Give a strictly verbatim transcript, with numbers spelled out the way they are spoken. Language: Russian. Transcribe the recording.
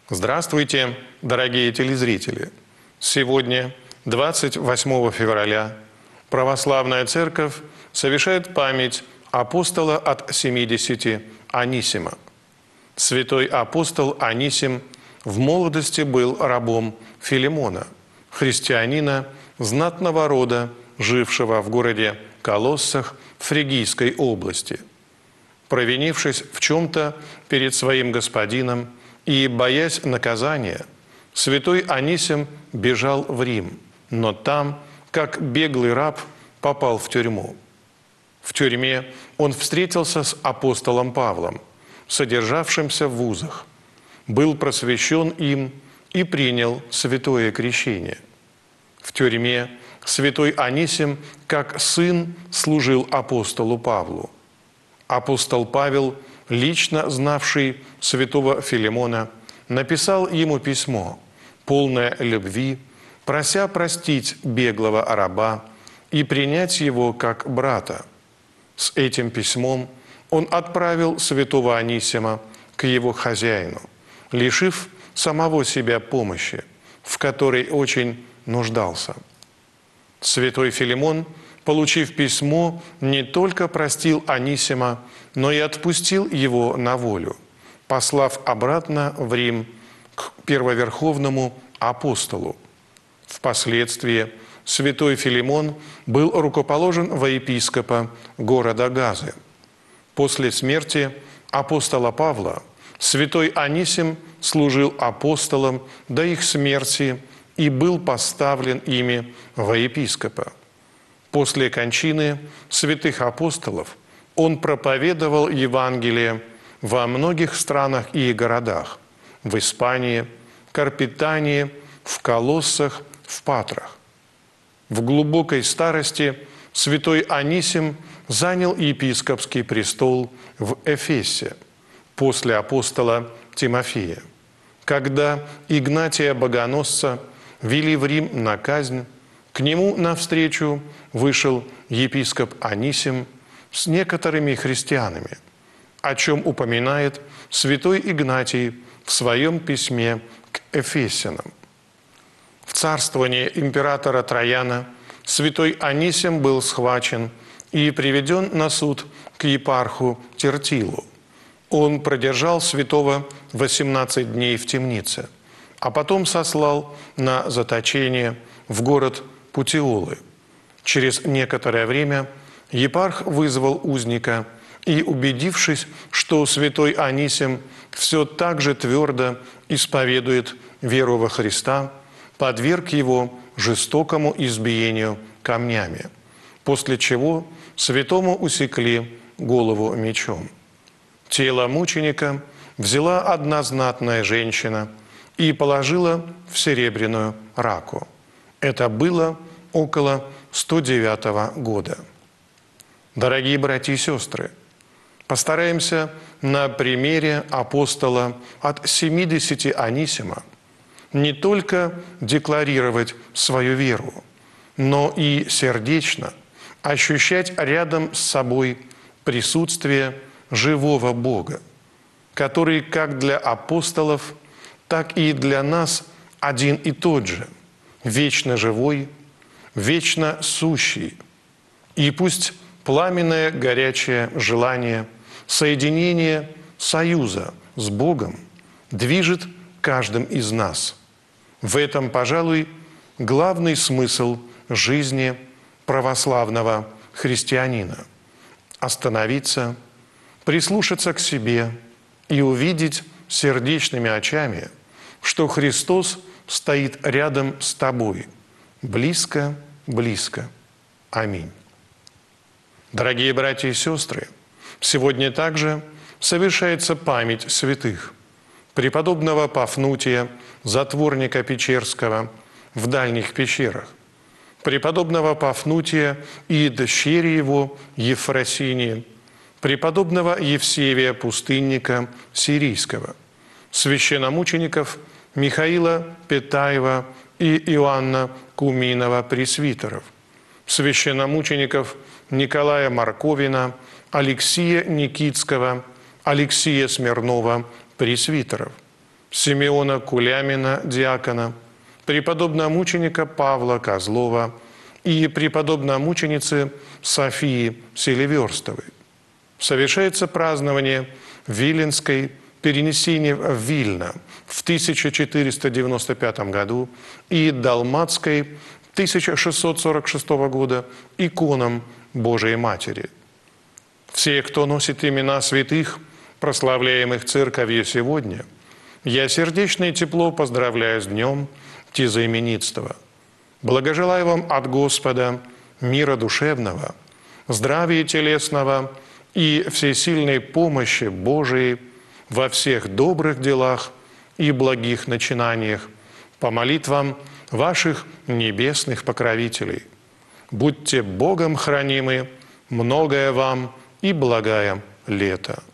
Здравствуйте, дорогие телезрители! Сегодня, двадцать восьмого февраля, Православная Церковь совершает память апостола от семидесяти Анисима. Святой апостол Анисим в молодости был рабом Филимона, христианина знатного рода, жившего в городе Колоссах Фригийской области. Провинившись в чем-то перед своим господином и боясь наказания, святой Анисим бежал в Рим, но там, как беглый раб, попал в тюрьму. В тюрьме он встретился с апостолом Павлом, содержавшимся в вузах, был просвещен им и принял святое крещение. В тюрьме святой Анисим, как сын, служил апостолу Павлу. Апостол Павел, лично знавший святого Филимона, написал ему письмо, полное любви, прося простить беглого раба и принять его как брата. С этим письмом он отправил святого Анисима к его хозяину, лишив самого себя помощи, в которой очень нуждался. Святой Филимон, получив письмо, не только простил Анисима, но и отпустил его на волю, послав обратно в Рим к первоверховному апостолу. Впоследствии святой Филимон был рукоположен во епископа города Газы. После смерти апостола Павла святой Анисим служил апостолом до их смерти и был поставлен ими во епископа. После кончины святых апостолов он проповедовал Евангелие во многих странах и городах – в Испании, Карпитании, в Колоссах, в Патрах. В глубокой старости святой Анисим занял епископский престол в Эфесе после апостола Тимофея. Когда Игнатия Богоносца вели в Рим на казнь, к нему навстречу вышел епископ Анисим с некоторыми христианами, о чем упоминает святой Игнатий в своем письме к Эфесянам. В царствование императора Трояна святой Анисим был схвачен и приведен на суд к епарху Тертилу. Он продержал святого восемнадцать дней в темнице, а потом сослал на заточение в город Путиолы. Через некоторое время епарх вызвал узника и, убедившись, что святой Анисим все так же твердо исповедует веру во Христа, подверг его жестокому избиению камнями, после чего святому усекли голову мечом. Тело мученика взяла одна знатная женщина и положила в серебряную раку. Это было около сто девятого года. Дорогие братья и сестры, постараемся на примере апостола от семидесяти Анисима не только декларировать свою веру, но и сердечно ощущать рядом с собой присутствие живого Бога, который как для апостолов, так и для нас один и тот же, вечно живой, вечно сущий. И пусть пламенное горячее желание соединения, союза с Богом движет каждым из нас. В этом, пожалуй, главный смысл жизни православного христианина – остановиться, прислушаться к себе и увидеть сердечными очами, что Христос стоит рядом с тобой, близко, близко. Аминь. Дорогие братья и сестры, сегодня также совершается память святых: преподобного Пафнутия, затворника Печерского, в дальних пещерах, преподобного Пафнутия и дщери его Ефросинии, преподобного Евсевия Пустынника Сирийского, священномучеников Михаила Петаева и Иоанна Куминова пресвитеров, священномучеников Николая Марковина, Алексия Никитского, Алексия Смирнова пресвитеров, Симеона Кулямина, диакона, преподобномученика Павла Козлова и преподобномученицы Софии Селиверстовой. Совершается празднование Виленской перенесения в Вильно в тысяча четыреста девяносто пятом году и Далматской тысяча шестьсот сорок шестого года иконам Божией Матери. Все, кто носит имена святых, прославляемых Церковью сегодня, я сердечно и тепло поздравляю с днем тезаименитства. Благожелаю вам от Господа мира душевного, здравия телесного и всесильной помощи Божией во всех добрых делах и благих начинаниях по молитвам ваших небесных покровителей. Будьте Богом хранимы, многое вам и благая лето.